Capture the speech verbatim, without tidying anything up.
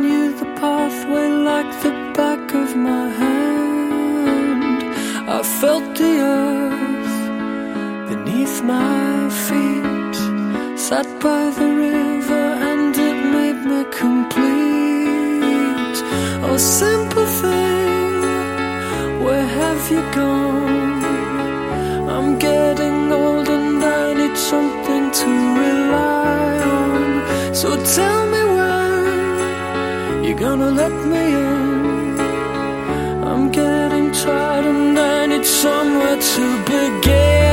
knew the pathway like the back of my hand. I felt the earth beneath my feet, sat by the river and it made me complete. Oh, simple thing, where have you gone? I'm getting old and I need something to rely on. So tell me when you're gonna let me in. I'm getting tired and I need somewhere to begin.